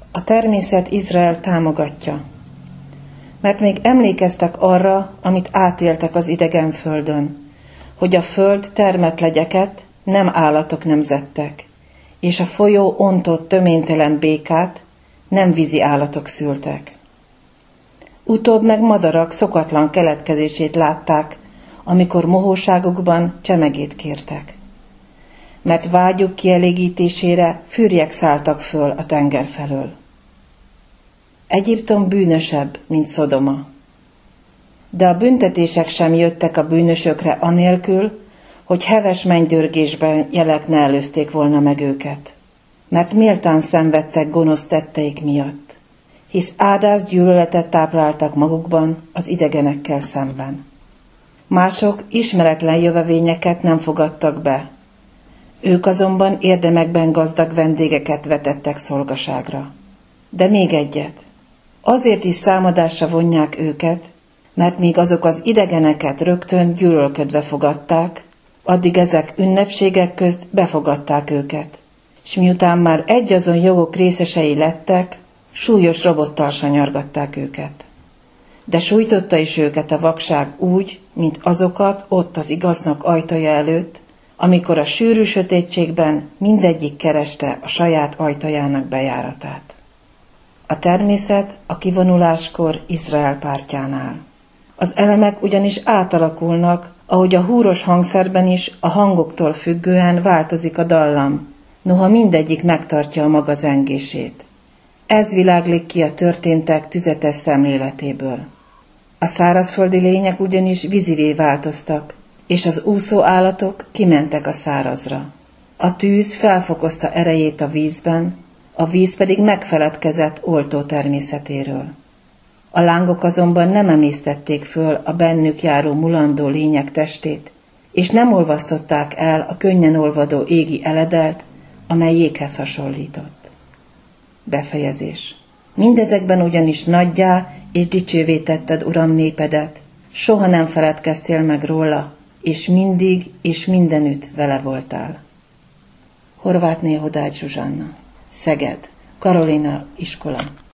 A természet Izrael támogatja, mert még emlékeztek arra, amit átéltek az idegen földön, hogy a föld termett legyeket, nem állatok nemzettek, és a folyó ontott töménytelen békát, nem vízi állatok szültek. Utóbb meg madarak szokatlan keletkezését látták, amikor mohóságokban csemegét kértek. Mert vágyuk kielégítésére fürjek szálltak föl a tenger felől. Egyiptom bűnösebb, mint Szodoma. De a büntetések sem jöttek a bűnösökre anélkül, hogy heves mennydörgésben jelek ne előzték volna meg őket. Mert méltán szenvedtek gonosz tetteik miatt, hisz ádáz gyűlöletet tápláltak magukban az idegenekkel szemben. Mások ismeretlen jövevényeket nem fogadtak be, ők azonban érdemekben gazdag vendégeket vetettek szolgaságra. De még egyet, azért is számadásra vonják őket, mert míg azok az idegeneket rögtön gyűlölködve fogadták, addig ezek ünnepségek közt befogadták őket, és miután már egyazon jogok részesei lettek, súlyos robottal sanyargatták őket. De sújtotta is őket a vakság úgy, mint azokat ott az igaznak ajtaja előtt, amikor a sűrű sötétségben mindegyik kereste a saját ajtajának bejáratát. A természet a kivonuláskor Izrael pártjánál. Az elemek ugyanis átalakulnak, ahogy a húros hangszerben is a hangoktól függően változik a dallam, noha mindegyik megtartja a maga zengését. Ez világlik ki a történtek tüzetes szemléletéből. A szárazföldi lények ugyanis vízivé változtak, és az úszó állatok kimentek a szárazra. A tűz felfokozta erejét a vízben, a víz pedig megfeledkezett oltó természetéről. A lángok azonban nem emésztették föl a bennük járó mulandó lények testét, és nem olvasztották el a könnyen olvadó égi eledelt, amely jéghez hasonlított. Befejezés. Mindezekben ugyanis nagyjá és dicsővé tetted, Uram, népedet, soha nem feledkeztél meg róla, és mindig és mindenütt vele voltál. Horváth Néhodágy Zsuzsanna, Szeged, Karolina iskola.